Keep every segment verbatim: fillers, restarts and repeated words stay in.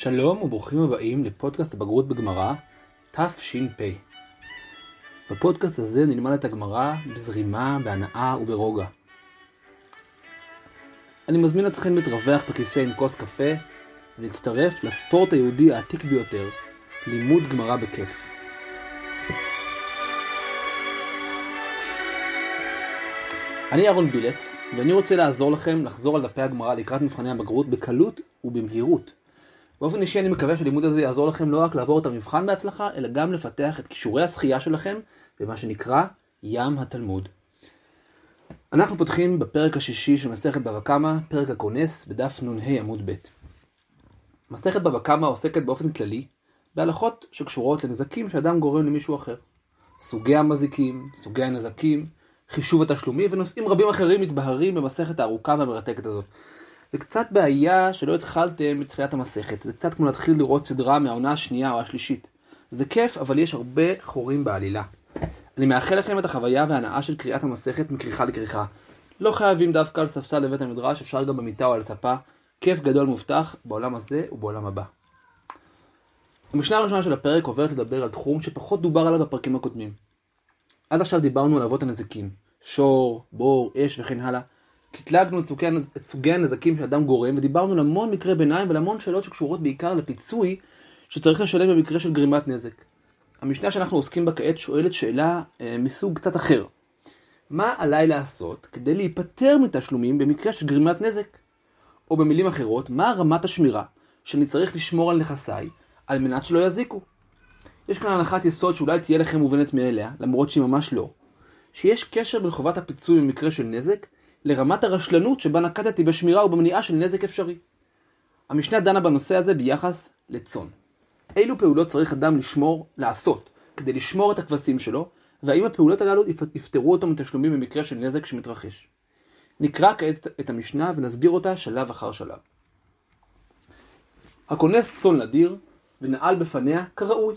שלום וברוכים הבאים לפודקאסט הבגרות בגמרא, תש"פ. בפודקאסט הזה נלמד את הגמרא בזרימה, בהנאה וברוגע. אני מזמין אתכם להתרווח בכיסא עם כוס קפה ולהצטרף לספורט היהודי העתיק ביותר, לימוד גמרא בכיף. אני אהרון בילץ, ואני רוצה לעזור לכם לחזור על דפי הגמרא לקראת מבחני הבגרות בקלות ובמהירות. באופן אישי אני מקווה שהלימוד הזה יעזור לכם לא רק לעבור את המבחן בהצלחה, אלא גם לפתח את כישורי השחייה שלכם במה שנקרא ים התלמוד. אנחנו פותחים בפרק השישי של מסכת בבא קמא, פרק הכונס, בדף נ"ה עמוד ב'. מסכת בבא קמא עוסקת באופן כללי בהלכות שקשורות לנזקים שאדם גורם למישהו אחר. סוגי המזיקים, סוגי הנזקים, חישוב התשלומי ונושאים רבים אחרים מתבהרים במסכת הארוכה והמרתקת הזאת. זה קצת בעיה שלא התחלתם מתחילת המסכת. זה קצת כמו להתחיל לראות סדרה מהעונה השנייה או השלישית. זה כיף, אבל יש הרבה חורים בעלילה. אני מאחל לכם את החוויה וההנאה של קריאת המסכת מכריכה לכריכה. לא חייבים דווקא על ספסל לבית המדרש, אפשר גם במיטה או על ספה. כיף גדול מובטח בעולם הזה ובעולם הבא. המשנה הראשונה של הפרק עוברת לדבר על תחום שפחות דובר עליו בפרקים הקודמים. עד עכשיו דיברנו על אבות הנזקים, שור, בור, אש וכן הלאה. קטלגנו את סוגי, את סוגי הנזקים שאדם גורם, ודיברנו על המון מקרי ביניים ועל המון שאלות שקשורות בעיקר לפיצוי שצריך לשלם במקרה של גרימת נזק. המשנה שאנחנו עוסקים בה כעת שואלת שאלה אה, מסוג קצת אחר. מה עליי לעשות כדי להיפטר מתשלומים במקרה של גרימת נזק? או במילים אחרות, מה רמת השמירה שאני צריך לשמור על נכסיי על מנת שלא יזיקו? יש כאן הנחת יסוד שאולי תהיה לכם מובנת מאליה, למרות שהיא ממש לא. שיש קשר בין חובת הפיצוי במקרה של נזק לרמת הרשלנות שבה נקטתי בשמירה ובמניעה של נזק אפשרי. המשנה דנה בנושא הזה ביחס לצאן. אילו פעולות צריך אדם לשמור, לעשות, כדי לשמור את הכבשים שלו, והאם הפעולות הללו יפטרו אותו מתשלומים במקרה של נזק שמתרחש. נקרא כעת את המשנה ונסביר אותה שלב אחר שלב. הכונס צאן לדיר ונעל בפניה כראוי,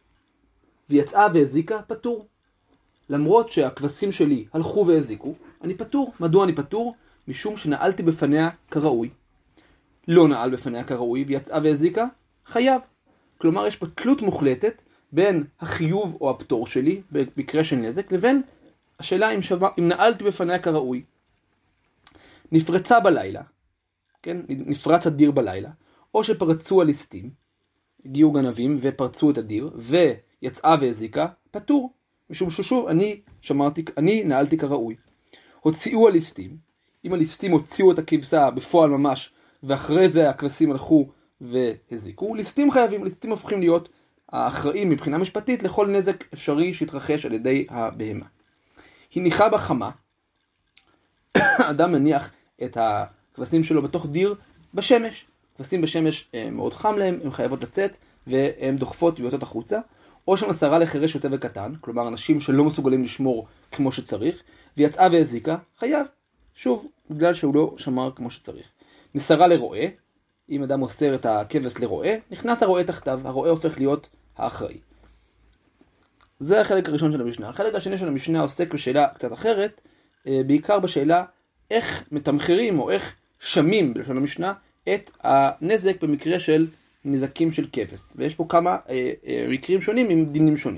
ויצאה והזיקה פטור. למרות שהכבשים שלי הלכו והזיקו, אני פטור. מדוע אני פטור? משום שנעלתי בפניה כראוי. לא נעל בפניה כראוי ויצאה והזיקה, חייב. כלומר, יש פה תלות מוחלטת בין החיוב או הפטור שלי, במקרה של נזק, לבין השאלה אם, שווה, אם נעלתי בפניה כראוי. נפרצה בלילה, כן? נפרץ הדיר בלילה, או שפרצו הליסטים, הגיעו גנבים ופרצו את הדיר, ויצאה והזיקה, פטור. משום ששוב, אני שמרתי, אני נעלתי כראוי. הוציאו הליסטים, אם הליסטים הוציאו את הכבשה בפועל ממש, ואחרי זה הכבשים הלכו והזיקו, ליסטים חייבים, ליסטים הופכים להיות האחראים מבחינה משפטית לכל נזק אפשרי שהתרחש על ידי הבהמה. הניחה בחמה, אדם מניח את הכבשים שלו בתוך דיר בשמש. כבשים בשמש מאוד חם להם, הם חייבות לצאת, והן דוחפות ויוצאות החוצה. או שמסרה לחרש שוטה וקטן, כלומר אנשים שלא מסוגלים לשמור כמו שצריך, ויצאה והזיקה, חייב. שוב, בגלל שהוא לא שמר כמו שצריך. מסרה לרועה, אם אדם מוסר את הכבש לרועה, נכנס הרועה תחתיו, הרועה הופך להיות האחראי. זה החלק הראשון של המשנה. החלק השני של המשנה עוסק בשאלה קצת אחרת, בעיקר בשאלה איך מתמחרים או איך שמים בלשון המשנה את הנזק במקרה של נזקים של כבש. ויש פה כמה אה, אה, מקרים שונים עם דינים שונים.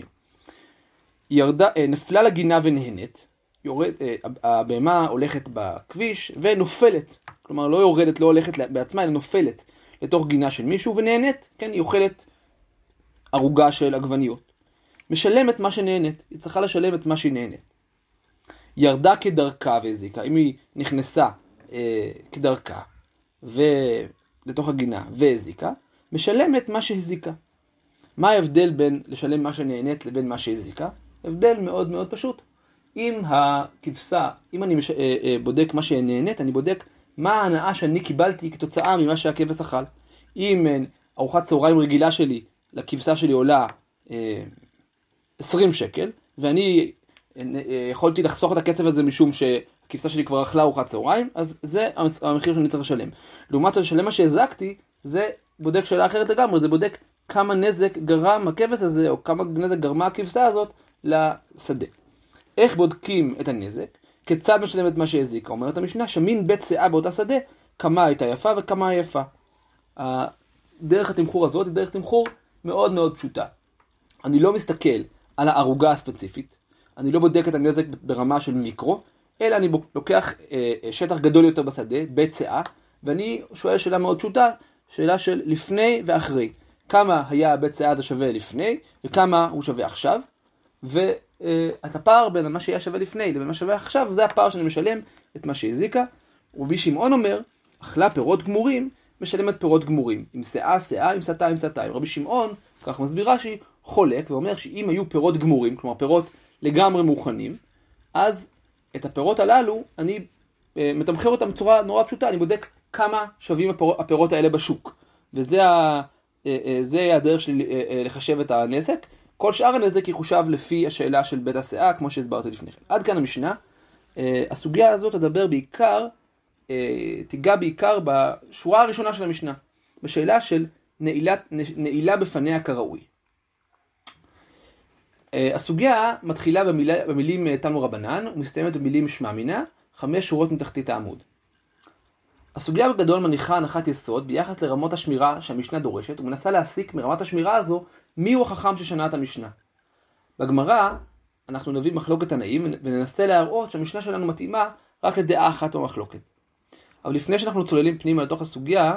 ירדה, אה, נפלה לגינה ונהנית, יורד, אה, הבהמה הולכת בכביש ונופלת, כלומר לא יורדת, לא הולכת בעצמה, אלא נופלת לתוך גינה של מישהו ונהנית, כן, היא אוכלת ערוגה של עגבניות. משלמת מה שנהנית, היא צריכה לשלם את מה שהיא נהנית. ירדה כדרכה והזיקה, אם היא נכנסה אה, כדרכה ולתוך הגינה והזיקה, משלמת מה שהזיקה. מה ההבדל בין לשלם מה שנהנית לבין מה שהזיקה? הבדל מאוד מאוד פשוט. אם הכבשה, אם אני מש... בודק מה שנהנית, אני בודק מה ההנאה שאני קיבלתי כתוצאה ממה שהכבש אכל. אם ארוחת צהריים רגילה שלי, לכבשה שלי עולה עשרים שקל, ואני יכולתי לחסוך את הכסף הזה משום שהכבשה שלי כבר אכלה ארוחת צהריים, אז זה המחיר שאני צריך לשלם. לעומת זאת, לשלם מה שהזקתי, זה בודק שאלה אחרת לגמרי, זה בודק כמה נזק גרם הכבש הזה, או כמה נזק גרמה הכבשה הזאת לשדה. איך בודקים את הנזק? כיצד משלם את מה שהזיקה? אומרת המשנה, שמין בית שאה באותה שדה, כמה הייתה יפה וכמה יפה. דרך התמחור הזאת היא דרך תמחור מאוד מאוד פשוטה. אני לא מסתכל על הערוגה הספציפית, אני לא בודק את הנזק ברמה של מיקרו, אלא אני לוקח אה, שטח גדול יותר בשדה, בית סאה, ואני שואל שאלה מאוד פשוטה, שאלה של לפני ואחרי. כמה היה הבית סאה הזה שווה לפני, וכמה הוא שווה עכשיו, ואת הפער בין מה שהיה שווה לפני לבין מה שווה עכשיו, זה הפער שאני משלם את מה שהזיקה. רבי שמעון אומר, אכלה פירות גמורים, משלמת פירות גמורים. עם שאה, שאה, עם סתה, עם סתה. רבי שמעון, כך מסבירה שהיא חולק, ואומר שאם היו פירות גמורים, כלומר פירות לגמרי מוכנים, אז את הפירות הללו, אני אה, מתמחר אותם בצורה נורא פשוטה, אני בודק כמה שווים הפירות, הפירות האלה בשוק. וזה ה, אה, אה, זה הדרך שלי אה, אה, לחשב את הנזק. כל שאר הנזק יחושב לפי השאלה של בית הסאה, כמו שהסברתי לפני כן. עד כאן המשנה. אה, הסוגיה הזאת תדבר בעיקר, אה, תיגע בעיקר בשורה הראשונה של המשנה, בשאלה של נעילה, נעילה בפניה כראוי. הסוגיה מתחילה במילה, במילים תנו רבנן, ומסתיימת במילים שמע מינה, חמש שורות מתחתית העמוד. הסוגיה בגדול מניחה הנחת יסוד ביחס לרמות השמירה שהמשנה דורשת, ומנסה להסיק מרמת השמירה הזו מיהו החכם ששנה את המשנה. בגמרא אנחנו נביא מחלוקת תנאים וננסה להראות שהמשנה שלנו מתאימה רק לדעה אחת במחלוקת. אבל לפני שאנחנו צוללים פנימה לתוך הסוגיה,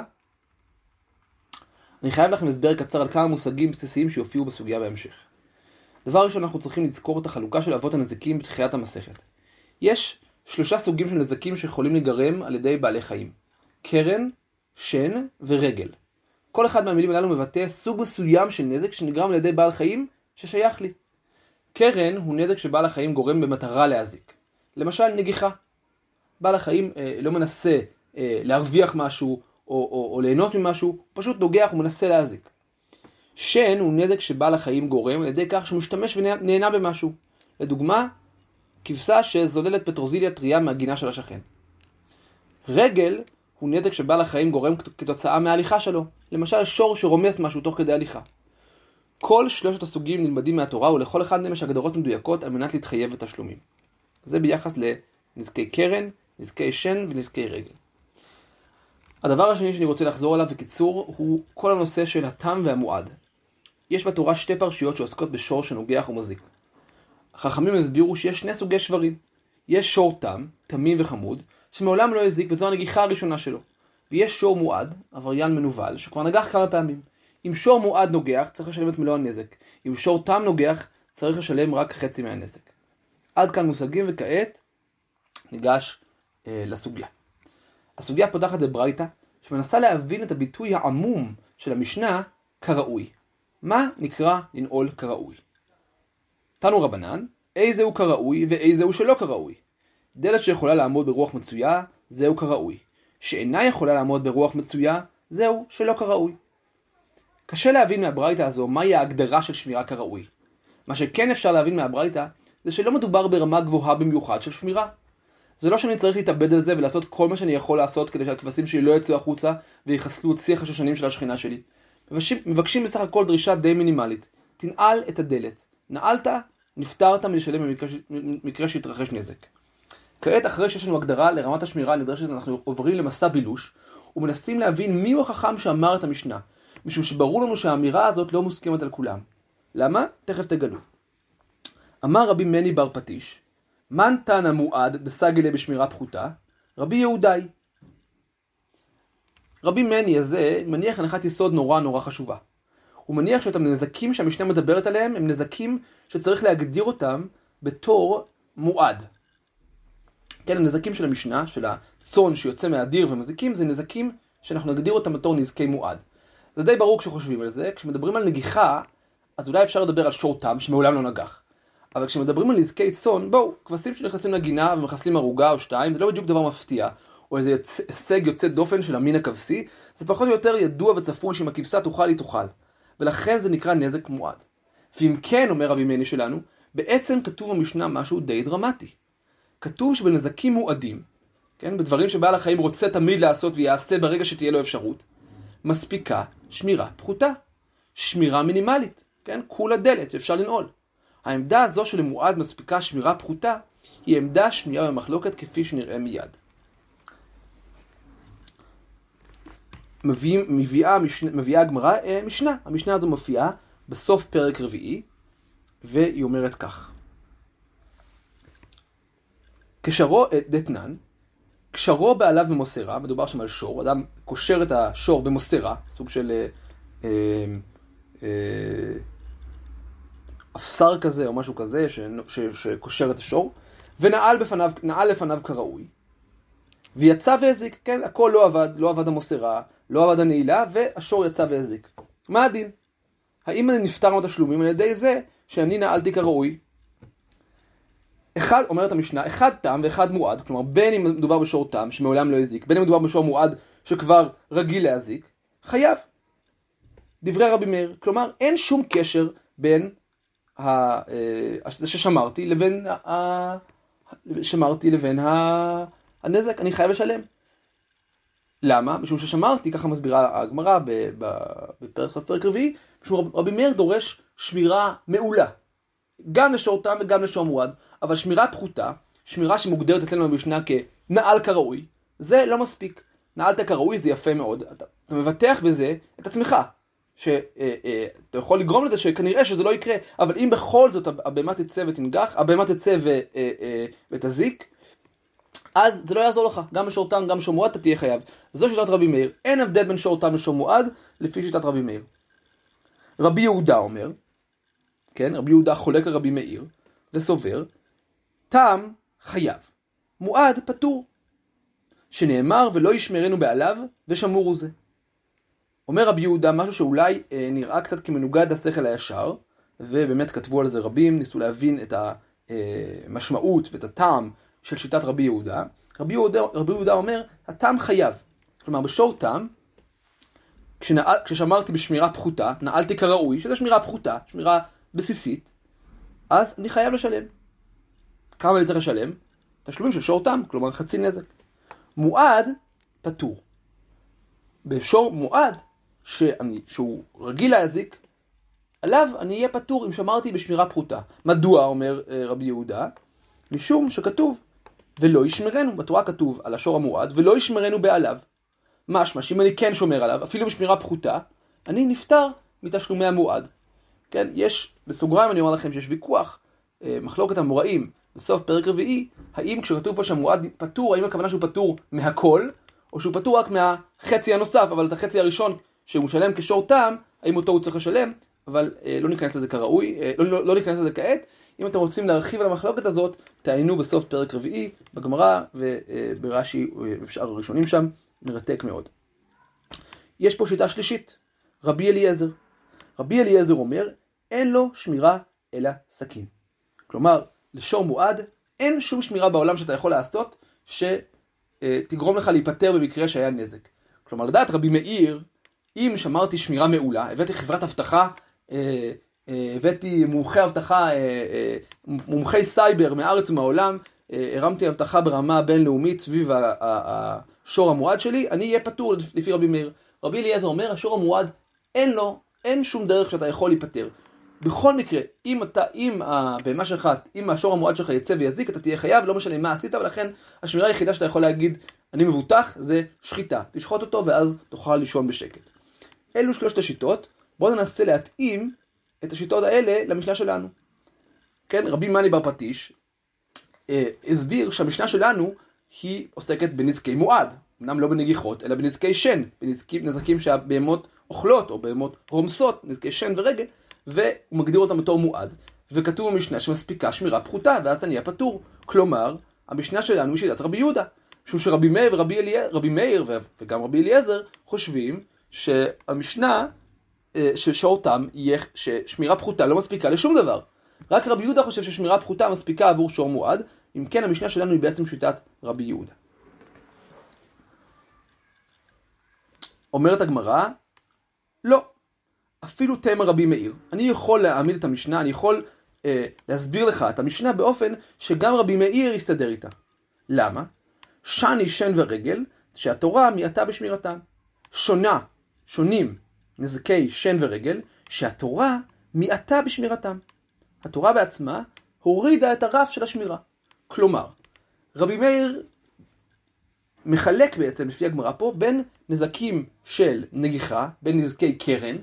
אני חייב לכם הסבר קצר על כמה מושגים בסיסיים שיופיעו בסוגיה בהמשך. דבר ראשון, אנחנו צריכים לזכור את החלוקה של אבות הנזקים בתחילת המסכת. יש שלושה סוגים של נזקים שיכולים להיגרם על ידי בעלי חיים. קרן, שן ורגל. כל אחד מהמילים הללו מבטא סוג מסוים של נזק שנגרם על ידי בעל חיים ששייך לי. קרן הוא נזק שבעל החיים גורם במטרה להזיק. למשל נגיחה. בעל החיים אה, לא מנסה אה, להרוויח משהו או, או, או ליהנות ממשהו, פשוט נוגח ומנסה להזיק. שן הוא נזק שבעל החיים גורם על ידי כך שהוא משתמש ונהנה במשהו. לדוגמה, כבשה שזוללת פטרוזיליה טריה מהגינה של השכן. רגל הוא נזק שבעל החיים גורם כתוצאה מההליכה שלו. למשל שור שרומס משהו תוך כדי הליכה. כל שלושת הסוגים נלמדים מהתורה ולכל אחד מהם יש הגדרות מדויקות על מנת להתחייב בתשלומים. זה ביחס לנזקי קרן, נזקי שן ונזקי רגל. הדבר השני שאני רוצה לחזור עליו בקיצור הוא כל הנושא של התם והמועד. יש בתורה שתי פרשיות שעוסקות בשור שנוגח ומזיק. החכמים הסבירו שיש שני סוגי שברים. יש שור תם, תמים וחמוד, שמעולם לא הזיק וזו הנגיחה הראשונה שלו. ויש שור מועד, עבריין מנוול, שכבר נגח כמה פעמים. אם שור מועד נוגח, צריך לשלם את מלוא הנזק. אם שור תם נוגח, צריך לשלם רק חצי מהנזק. עד כאן מושגים וכעת ניגש אה, לסוגיה. הסוגיה פותחת בברייתא, שמנסה להבין את הביטוי העמום של המשנה כראוי. מה נקרא לנעול כראוי? תנו רבנן, איזה הוא כראוי ואיזה הוא שלא כראוי. דלת שיכולה לעמוד ברוח מצויה, זהו כראוי. שאינה יכולה לעמוד ברוח מצויה, זהו שלא כראוי. קשה להבין מהברייתא הזו מהי ההגדרה של שמירה כראוי. מה שכן אפשר להבין מהברייתא, זה שלא מדובר ברמה גבוהה במיוחד של שמירה. זה לא שאני צריך להתאבד על זה ולעשות כל מה שאני יכול לעשות כדי שהכבשים שלי לא יצאו החוצה ויחסלו את שיח השושנים של השכינה שלי. מבקשים, מבקשים בסך הכל דרישה די מינימלית. תנעל את הדלת. נעלת, נפטרת מלשלם במקרה, במקרה שהתרחש נזק. כעת אחרי שיש לנו הגדרה לרמת השמירה הנדרשת, אנחנו עוברים למסע בילוש ומנסים להבין מיהו החכם שאמר את המשנה. משום שברור לנו שהאמירה הזאת לא מוסכמת על כולם. למה? תכף תגלו. אמר רבי מני בר פטיש, מן תנא מועד דסגלה בשמירה פחותה? רבי יהודאי. רבי מני הזה מניח הנחת יסוד נורא נורא חשובה. הוא מניח שאותם נזקים שהמשנה מדברת עליהם הם נזקים שצריך להגדיר אותם בתור מועד. כן, הנזקים של המשנה, של הצאן שיוצא מהדיר ומזיקים, זה נזקים שאנחנו נגדיר אותם בתור נזקי מועד. זה די ברור כשחושבים על זה. כשמדברים על נגיחה, אז אולי אפשר לדבר על שור תם שמעולם לא נגח. אבל כשמדברים על נזקי צאן, בואו, כבשים שנכנסים לגינה ומחסלים ערוגה או שתיים, זה לא בדיוק דבר מפתיע, או איזה הישג יוצא דופן של המין הכבשי, זה פחות או יותר ידוע וצפוי שאם הכבשה תאכל היא תאכל. ולכן זה נקרא נזק מועד. ואם כן, אומר רבי מני שלנו, בעצם כתוב במשנה משהו די דרמטי. כתוב שבנזקים מועדים, כן, בדברים שבעל החיים רוצה תמיד לעשות ויעשה ברגע שתהיה לו אפשרות, מספיקה שמירה פחותה, שמירה מינימלית, כן, כולה דלת שאפשר לנעול. העמדה הזו של מועד מספיקה שמירה פחותה, היא עמדה שנויה במחלוקת כפי שנראה מיד. מביא, מביאה, משנה, מביאה הגמרא אה, משנה. המשנה הזו מופיעה בסוף פרק רביעי, והיא אומרת כך. קשרו דתנן, קשרו בעליו במוסרה, מדובר שם על שור, אדם קושר את השור במוסרה, סוג של אה, אה, אה, אפסר כזה או משהו כזה ש, ש, שקושר את השור, ונעל בפניו, נעל לפניו כראוי. ויצא והזיק, כן, הכל לא עבד, לא עבד המוסרה, לא עבד הנעילה, והשור יצא והזיק. מה הדין? האם אני נפטר מהתשלומים על ידי זה שאני נעלתי כראוי? אחד, אומרת המשנה, אחד תם ואחד מועד, כלומר בין אם מדובר בשור תם שמעולם לא הזיק, בין אם מדובר בשור מועד שכבר רגיל להזיק, חייב. דברי רבי מאיר, כלומר אין שום קשר בין ה, זה ששמרתי לבין ה, שמרתי לבין ה, הנזק, אני חייב לשלם. למה? משום ששמרתי, ככה מסבירה הגמרא בפרק סוף פרק רביעי, משום רבי מאיר דורש שמירה מעולה. גם לשור תם וגם לשור מועד, אבל שמירה פחותה, שמירה שמוגדרת אצלנו במשנה כנעל כראוי, זה לא מספיק. נעלת כראוי זה יפה מאוד, אתה, אתה מבטח בזה את עצמך, שאתה יכול לגרום לזה שכנראה שזה לא יקרה, אבל אם בכל זאת הבהמה תצא ותנגח, הבהמה תצא ותזיק, אז זה לא יעזור לך, גם בשור תם, גם בשור מועד אתה תהיה חייב. זו שיטת רבי מאיר, אין הבדל בין שור תם לשור מועד, לפי שיטת רבי מאיר. רבי יהודה אומר, כן, רבי יהודה חולק על רבי מאיר, וסובר, תם חייב, מועד פטור, שנאמר ולא ישמרנו בעליו ושמורו זה. אומר רבי יהודה משהו שאולי אה, נראה קצת כמנוגד לשכל הישר, ובאמת כתבו על זה רבים, ניסו להבין את המשמעות ואת הטעם של שיטת רבי יהודה. רבי יהודה, רבי יהודה אומר, הטעם חייב, כלומר בשור תם, כשנעל, כששמרתי בשמירה פחותה, נעלתי כראוי, שזה שמירה פחותה, שמירה בסיסית, אז אני חייב לשלם. כמה אני צריך לשלם? תשלומים של שור תם, כלומר חצי נזק. מועד פטור. בשור מועד, שאני, שהוא רגיל להזיק, עליו אני אהיה פטור אם שמרתי בשמירה פחותה. מדוע, אומר רבי יהודה? משום שכתוב, ולא ישמרנו, בתורה כתוב על השור המועד, ולא ישמרנו בעליו. משמע, שאם אני כן שומר עליו, אפילו בשמירה פחותה, אני נפטר מתשלומי המועד. כן, יש, בסוגריים אני אומר לכם שיש ויכוח, מחלוקת המוראים, בסוף פרק רביעי, האם כשכתוב פה שהמועד פטור, האם הכוונה שהוא פטור מהכל, או שהוא פטור רק מהחצי הנוסף, אבל את החצי הראשון שהוא משלם כשור תם, האם אותו הוא צריך לשלם, אבל אה, לא ניכנס לזה כראוי, אה, לא, לא, לא ניכנס לזה כעת. אם אתם רוצים להרחיב על המחלוקת הזאת, תעיינו בסוף פרק רביעי, בגמרא וברש"י ובשאר הראשונים שם, מרתק מאוד. יש פה שיטה שלישית, רבי אליעזר. רבי אליעזר אומר, אין לו שמירה אלא סכין. כלומר, לשור מועד, אין שום שמירה בעולם שאתה יכול לעשות, שתגרום לך להיפטר במקרה שהיה נזק. כלומר, לדעת רבי מאיר, אם שמרתי שמירה מעולה, הבאתי חברת הבטחה, הבאתי מומחי הבטחה, מומחי סייבר מארץ ומהעולם, הרמתי הבטחה ברמה בינלאומית סביב השור המועד שלי, אני אהיה פטור לפי רבי מאיר. רבי אליעזר אומר, השור המועד אין לו, אין שום דרך שאתה יכול להיפטר. בכל מקרה, אם אתה, אם הבהמה שלך, אם השור המועד שלך יצא ויזיק, אתה תהיה חייב, לא משנה מה עשית, ולכן השמירה היחידה שאתה יכול להגיד, אני מבוטח, זה שחיטה. תשחוט אותו ואז תוכל לישון בשקט. אלו שלושת השיטות, בואו ננסה להתאים את השיטות האלה למשנה שלנו. כן, רבי מני בר פטיש אה, הסביר שהמשנה שלנו היא עוסקת בנזקי מועד, אמנם לא בנגיחות, אלא בנזקי שן, בנזקים, נזקים שהבהמות אוכלות או בהמות רומסות, נזקי שן ורגל, והוא מגדיר אותם בתור מועד, וכתוב במשנה שמספיקה שמירה פחותה, ואז אני אהיה פטור. כלומר, המשנה שלנו היא שיטת רבי יהודה, משום שרבי מאיר ורבי אליעזר, רבי מאיר וגם רבי אליעזר חושבים שהמשנה, ששורתם יהיה, ששמירה פחותה לא מספיקה לשום דבר. רק רבי יהודה חושב ששמירה פחותה מספיקה עבור שור מועד, אם כן המשנה שלנו היא בעצם שיטת רבי יהודה. אומרת הגמרא, לא. אפילו תמר רבי מאיר. אני יכול להעמיד את המשנה, אני יכול אה, להסביר לך את המשנה באופן שגם רבי מאיר יסתדר איתה. למה? שני, שן ורגל, שהתורה מיעטה בשמירתם. שונה, שונים, נזקי שן ורגל, שהתורה מיעטה בשמירתם. התורה בעצמה הורידה את הרף של השמירה. כלומר, רבי מאיר מחלק בעצם, לפי הגמרא פה, בין נזקים של נגיחה, בין נזקי קרן,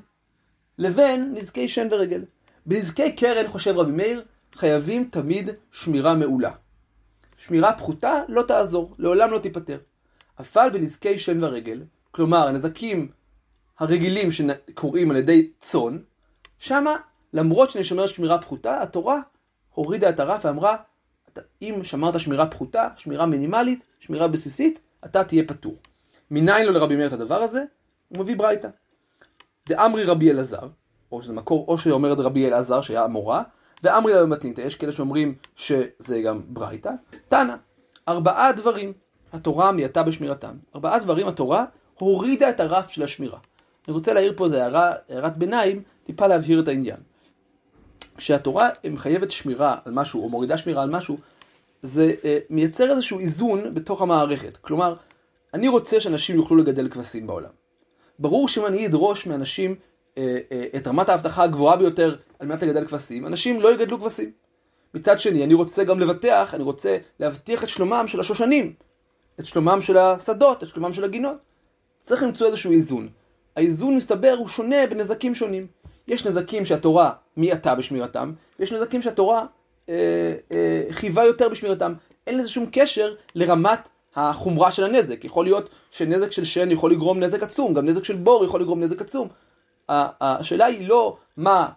לבין נזקי שן ורגל. בנזקי קרן, חושב רבי מאיר, חייבים תמיד שמירה מעולה. שמירה פחותה לא תעזור, לעולם לא תיפטר. אבל בנזקי שן ורגל, כלומר, הנזקים הרגילים שקוראים על ידי צאן, שמה, למרות שנשמר שמירה פחותה, התורה הורידה את הרף ואמרה, אם שמרת שמירה פחותה, שמירה מינימלית, שמירה בסיסית, אתה תהיה פטור. מניין לו לרבי מאיר את הדבר הזה? הוא מביא ברייתא. דאמרי רבי אלעזר, או שזה מקור, או שאומר את רבי אלעזר, שהיה המורה, ואמרי לה במתניתא, יש כאלה שאומרים שזה גם ברייתא. תנא, ארבעה דברים התורה מייתה בשמירתם. ארבעה דברים התורה הורידה את הרף של השמירה. אני רוצה להעיר פה, זה הערה, הערת ביניים, טיפה להבהיר את העניין. כשהתורה מחייבת שמירה על משהו, או מורידה שמירה על משהו, זה אה, מייצר איזשהו איזון בתוך המערכת. כלומר, אני רוצה שאנשים יוכלו לגדל כבשים בעולם. ברור שאם אני אדרוש מאנשים אה, אה, את רמת ההבטחה הגבוהה ביותר על מנת לגדל כבשים, אנשים לא יגדלו כבשים. מצד שני, אני רוצה גם לבטח, אני רוצה להבטיח את שלומם של השושנים, את שלומם של השדות, את שלומם של הגינות. צריך למצוא איזשהו איזון. האיזון מסתבר הוא שונה בנזקים שונים. יש נזקים שהתורה מייתה בשמירתם, ויש נזקים שהתורה אה, אה, חייבה יותר בשמירתם. אין לזה שום קשר לרמת החומרה של הנזק. יכול להיות שנזק של שן יכול לגרום נזק עצום, גם נזק של בור יכול לגרום נזק עצום. השאלה היא לא מה,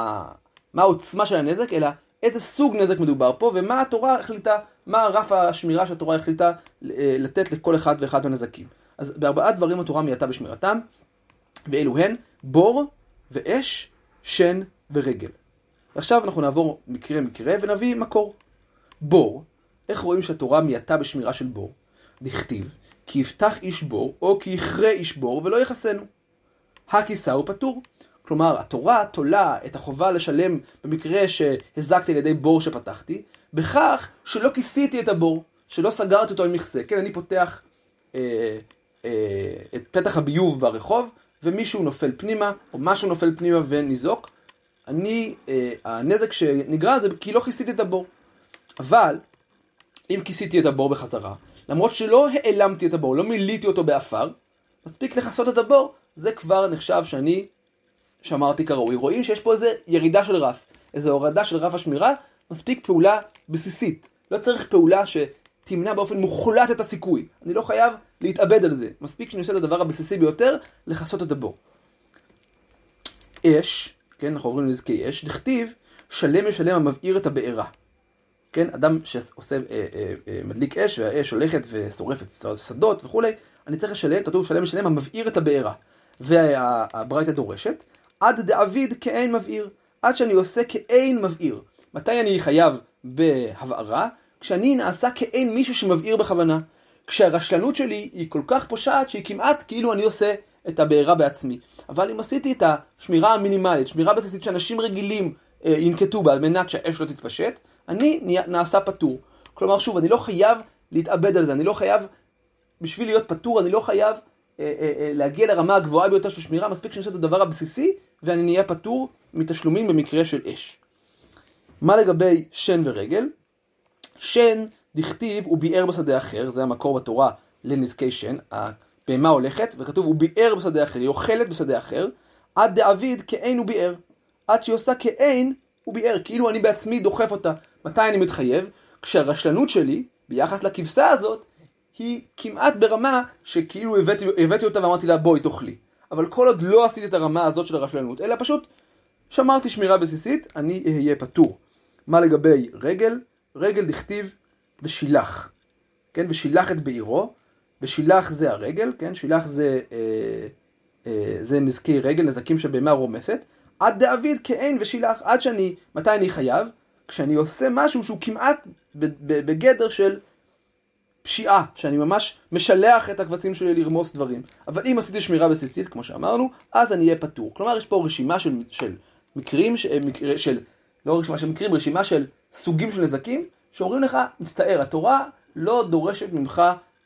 מה העוצמה של הנזק, אלא איזה סוג נזק מדובר פה, ומה התורה החליטה, מה רף השמירה שהתורה החליטה לתת לכל אחד ואחד מהנזקים. אז בארבעה דברים התורה מייתה בשמירתם, ואלו הן בור ואש, שן ורגל. ועכשיו אנחנו נעבור מקרה מקרה ונביא מקור. בור, איך רואים שהתורה מייתה בשמירה של בור? דכתיב, כי יפתח איש בור, או כי יכרה איש בור, ולא יחסנו. הכיסה הוא פטור. כלומר, התורה תולה את החובה לשלם במקרה שהזקתי על ידי בור שפתחתי, בכך שלא כיסיתי את הבור, שלא סגרתי אותו על מכסה. כן, אני פותח אה, אה, את פתח הביוב ברחוב, ומישהו נופל פנימה, או משהו נופל פנימה וניזוק. אני, אה, הנזק שנגרע זה כי לא כיסיתי את הבור. אבל, אם כיסיתי את הבור בחזרה, למרות שלא העלמתי את הבור, לא מיליתי אותו באפר, מספיק לחסות את הבור, זה כבר נחשב שאני שמרתי כראוי. רואים שיש פה איזה ירידה של רף, איזו הורדה של רף השמירה, מספיק פעולה בסיסית. לא צריך פעולה שתמנע באופן מוחלט את הסיכוי. אני לא חייב להתאבד על זה. מספיק שאני עושה את הדבר הבסיסי ביותר, לחסות את הבור. אש, כן, אנחנו עוברים לנזקי אש, דכתיב, שלם משלם המבעיר את הבעירה. כן, אדם שעושה, אה, אה, אה, מדליק אש, והאש הולכת ושורפת שדות וכו', אני צריך לשלם, כתוב שלם משלם המבעיר את הבעירה. והברייתא דורשת, עד דאביד כאין מבעיר, עד שאני עושה כאין מבעיר. מתי אני חייב בהבערה? כשאני נעשה כאין מישהו שמבעיר בכוונה. כשהרשלנות שלי היא כל כך פושעת שהיא כמעט כאילו אני עושה את הבעירה בעצמי. אבל אם עשיתי את השמירה המינימלית, שמירה בסיסית שאנשים רגילים אה, ינקטו בה על מנת שהאש לא תתפשט, אני נעשה פטור. כלומר שוב, אני לא חייב להתאבד על זה, אני לא חייב, בשביל להיות פטור, אני לא חייב אה, אה, אה, להגיע לרמה הגבוהה ביותר של שמירה, מספיק שאני עושה את הדבר הבסיסי, ואני נהיה פטור מתשלומים במקרה של אש. מה לגבי שן ורגל? שן, דכתיב, הוא ביער בשדה אחר, זה המקור בתורה לנזקי שן, הבהמה הולכת, וכתוב, הוא ביער בשדה אחר, היא אוכלת בשדה אחר, עד דאביד כאין הוא ביער, עד שהיא עושה כאין הוא ביער, כאילו אני בעצמי דוחף אותה. מתי אני מתחייב? כשהרשלנות שלי, ביחס לכבשה הזאת, היא כמעט ברמה שכאילו הבאתי, הבאתי אותה ואמרתי לה, בואי תאכלי. אבל כל עוד לא עשיתי את הרמה הזאת של הרשלנות, אלא פשוט שמרתי שמירה בסיסית, אני אהיה פטור. מה לגבי רגל? רגל דכתיב בשילח, כן? בשילח את בעירו, בשילח זה הרגל, כן? שילח זה, אה, אה, זה נזקי רגל, נזקים שבהמה רומסת, עד דאביד כאין ושילח, עד שאני, מתי אני חייב? כשאני עושה משהו שהוא כמעט בגדר של פשיעה, שאני ממש משלח את הכבשים שלי לרמוס דברים. אבל אם עשיתי שמירה בסיסית, כמו שאמרנו, אז אני אהיה פטור. כלומר, יש פה רשימה של, של מקרים, של, של, לא רשימה של מקרים, רשימה של סוגים של נזקים, שאומרים לך, מצטער, התורה לא דורשת ממך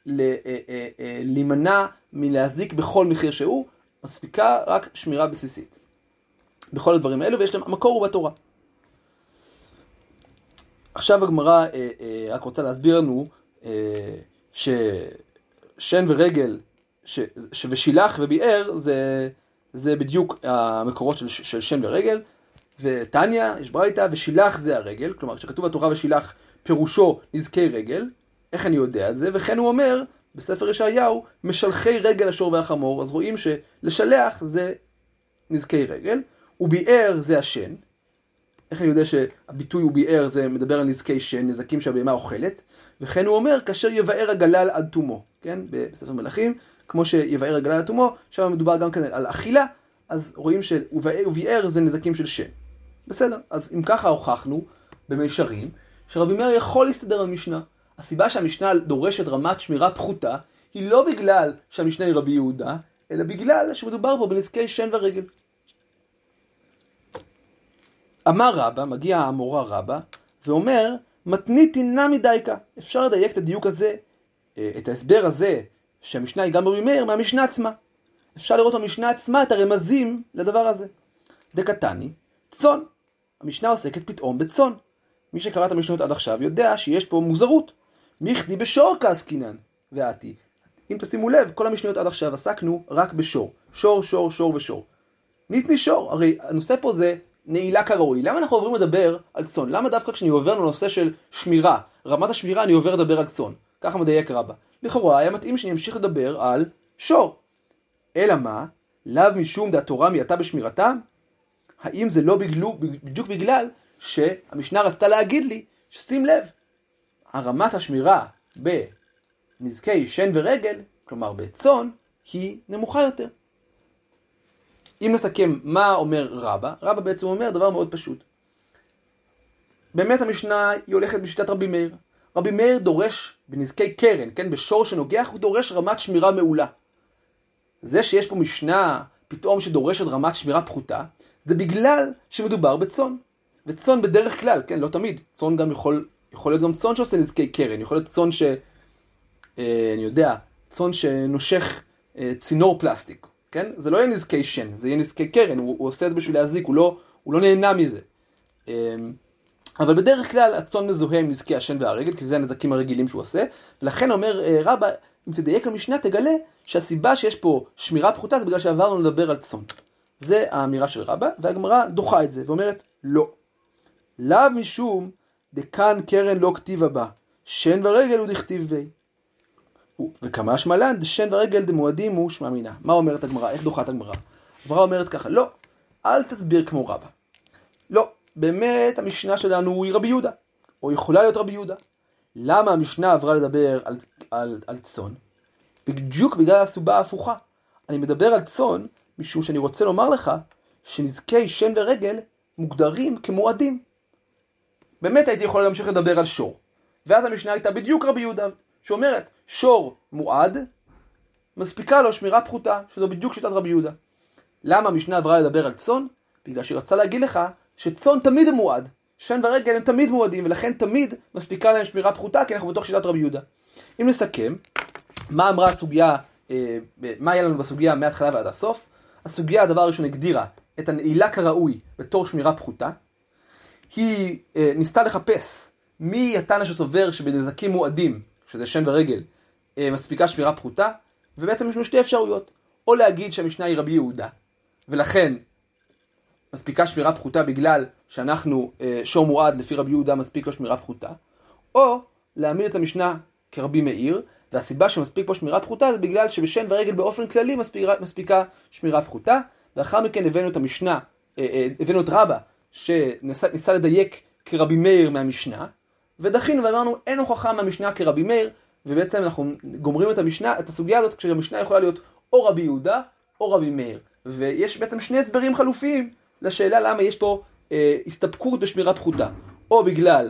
להימנע מלהזיק בכל מחיר שהוא, מספיקה רק שמירה בסיסית. בכל הדברים האלו, ויש להם, המקור הוא בתורה. עכשיו הגמרא אה, אה, רק רוצה להסביר לנו אה, שן ורגל, ש, ש, ושילח וביער, זה, זה בדיוק המקורות של, של שן ורגל, וטניה, יש ברייתא, ושילח זה הרגל, כלומר, כשכתוב בתורה ושילח, פירושו נזקי רגל, איך אני יודע את זה? וכן הוא אומר, בספר ישעיהו, משלחי רגל השור והחמור, אז רואים שלשלח זה נזקי רגל, וביער זה השן, איך אני יודע שהביטוי הוא ביער, זה מדבר על נזקי שן, נזקים שהבהמה אוכלת, וכן הוא אומר, כאשר יבער הגלל עד תומו, כן? בספר מלכים, כמו שיבער הגלל עד תומו, שם מדובר גם כן על אכילה, אז רואים שביער זה נזקים של שן. בסדר, אז אם ככה הוכחנו במישרים, שרבי מאיר יכול להסתדר במשנה. הסיבה שהמשנה דורשת רמת שמירה פחותה, היא לא בגלל שהמשנה היא רבי יהודה, אלא בגלל שמדובר פה בנזקי שן ורגל. אמר רבא, מגיע האמורא רבא, ואומר, מתנית אינה מדייקה. אפשר לדייק את הדיוק הזה, את ההסבר הזה, שהמשנה היא גם ברבי מאיר, מהמשנה עצמה. אפשר לראות במשנה עצמה את הרמזים לדבר הזה. דקתני, צאן. המשנה עוסקת פתאום בצאן. מי שקרא את המשנות עד עכשיו יודע שיש פה מוזרות. מיכדי בשור כעסקינן ועתי. אם תשימו לב, כל המשנות עד עכשיו עסקנו רק בשור. שור, שור, שור ושור. ניתני שור. הרי הנושא פה זה נעילה כראוי. למה אנחנו עוברים לדבר על צאן? למה דווקא כשאני עובר לנושא של שמירה, רמת השמירה, אני עובר לדבר על צאן? ככה מדייק רבא. לכאורה היה מתאים שאני אמשיך לדבר על שור. אלא מה? לאו משום דהתורה מייתה בשמירתם? האם זה לא בגלו, בדיוק בגלל שהמשנה רצתה להגיד לי ששים לב, הרמת השמירה בנזקי שן ורגל, כלומר בצאן, היא נמוכה יותר. אם נסכם מה אומר רבא, רבא בעצם אומר דבר מאוד פשוט. באמת המשנה היא הולכת בשיטת רבי מאיר. רבי מאיר דורש בנזקי קרן, כן, בשור שנוגח, הוא דורש רמת שמירה מעולה. זה שיש פה משנה פתאום שדורשת רמת שמירה פחותה, זה בגלל שמדובר בצאן. וצאן בדרך כלל, כן, לא תמיד. צאן גם יכול, יכול להיות גם צאן שעושה נזקי קרן. יכול להיות צאן ש... אה, אני יודע, צאן שנושך אה, צינור פלסטיק. כן? זה לא יהיה נזקי שן, זה יהיה נזקי קרן. הוא, הוא עושה את זה בשביל להזיק, הוא לא, הוא לא נהנה מזה. אה, אבל בדרך כלל הצאן מזוהה עם נזקי השן והרגל, כי זה הנזקים הרגילים שהוא עושה. ולכן אומר אה, רבא, אם תדייק המשנה, תגלה שהסיבה שיש פה שמירה פחותה זה בגלל שעברנו לדבר על צאן. זה האמירה של רבא, והגמרא דוחה את זה, ואומרת, לא. לאו משום דקן קרן לא כתיבה בה, שן ורגל הוא דכתיב בי. וכמה שמלן, דשן ורגל דמועדים הוא שמע מינה. מה אומרת הגמרא? איך דוחה את הגמרא? הגמרא אומרת ככה, לא, אל תסביר כמו רבא. לא, באמת המשנה שלנו היא רבי יהודה, או יכולה להיות רבי יהודה. למה המשנה עברה לדבר על, על, על צאן? בדיוק בגלל הסיבה ההפוכה. אני מדבר על צאן, משום שאני רוצה לומר לך, שנזקי שן ורגל מוגדרים כמועדים. באמת הייתי יכול להמשיך לדבר על שור. ואז המשנה הייתה בדיוק רבי יהודה, שאומרת, שור מועד, מספיקה לו שמירה פחותה, שזו בדיוק שיטת רבי יהודה. למה המשנה עברה לדבר על צאן? בגלל שהיא רצה להגיד לך, שצאן תמיד מועד. שן ורגל הם תמיד מועדים, ולכן תמיד מספיקה להם שמירה פחותה, כי אנחנו בתוך שיטת רבי יהודה. אם נסכם, מה אמרה הסוגיה, אה, מה היה לנו בסוגיה מההתחלה ועד הסוף? הסוגיה, הדבר הראשון, הגדירה את הנעילה כראוי בתור שמירה פחותה. היא אה, ניסתה לחפש מי התנא שסובר שבנזקים מועדים, שזה שן ורגל, אה, מספיקה שמירה פחותה, ובעצם יש לנו שתי אפשרויות. או להגיד שהמשנה היא רבי יהודה, ולכן מספיקה שמירה פחותה בגלל שאנחנו אה, שור מועד לפי רבי יהודה מספיק לו שמירה פחותה, או להעמיד את המשנה כרבי מאיר, והסיבה שמספיק פה שמירה פחותה זה בגלל שבשן ורגל באופן כללי מספיקה, מספיקה שמירה פחותה, ואחר מכן הבאנו את המשנה, הבאנו את רבא, שניסה לדייק כרבי מאיר מהמשנה, ודחינו ואמרנו אין הוכחה מהמשנה כרבי מאיר, ובעצם אנחנו גומרים את המשנה, את הסוגיה הזאת, כשהמשנה יכולה להיות או רבי יהודה או רבי מאיר, ויש בעצם שני הסברים חלופיים לשאלה למה יש פה אה, הסתפקות בשמירה פחותה, או בגלל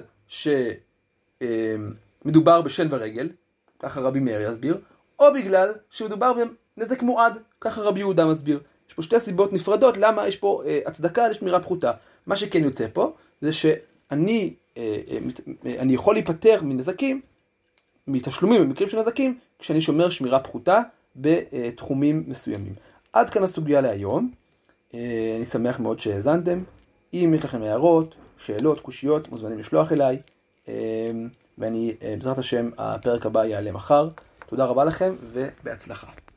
שמדובר אה, בשן ורגל, ככה רבי מאיר יסביר, או בגלל שמדובר בנזק מועד, ככה רבי יהודה מסביר. יש פה שתי סיבות נפרדות למה יש פה אה, הצדקה לשמירה פחותה. מה שכן יוצא פה זה שאני אה, אה, אני יכול להיפטר מנזקים, מתשלומים במקרים של נזקים, כשאני שומר שמירה פחותה בתחומים מסוימים. עד כאן הסוגיה להיום. אה, אני שמח מאוד שהאזנתם. אם יש לכם הערות, שאלות, קושיות, מוזמנים לשלוח אליי. אה, ואני, בעזרת השם, הפרק הבא יעלה מחר. תודה רבה לכם ובהצלחה.